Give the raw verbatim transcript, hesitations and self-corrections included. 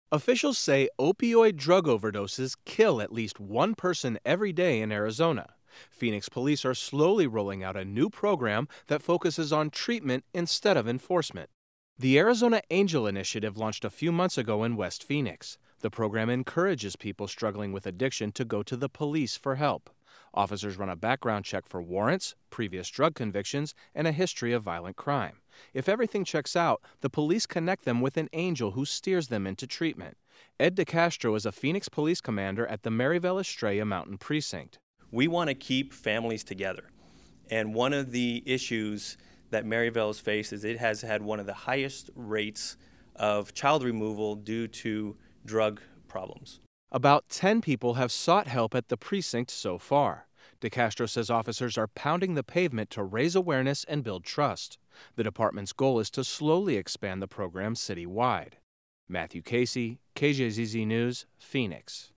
Officials say opioid drug overdoses kill at least one person every day in Arizona. Phoenix police are slowly rolling out a new program that focuses on treatment instead of enforcement. The Arizona Angel Initiative launched a few months ago in West Phoenix. The program encourages people struggling with addiction to go to the police for help. Officers run a background check for warrants, previous drug convictions, and a history of violent crime. If everything checks out, the police connect them with an angel who steers them into treatment. Ed DeCastro is a Phoenix police commander at the Maryvale Estrella Mountain Precinct. We want to keep families together. And one of the issues that Maryvale has faced is it has had one of the highest rates of child removal due to drug problems. About ten people have sought help at the precinct so far. DeCastro says officers are pounding the pavement to raise awareness and build trust. The department's goal is to slowly expand the program citywide. Matthew Casey, K J Z Z News, Phoenix.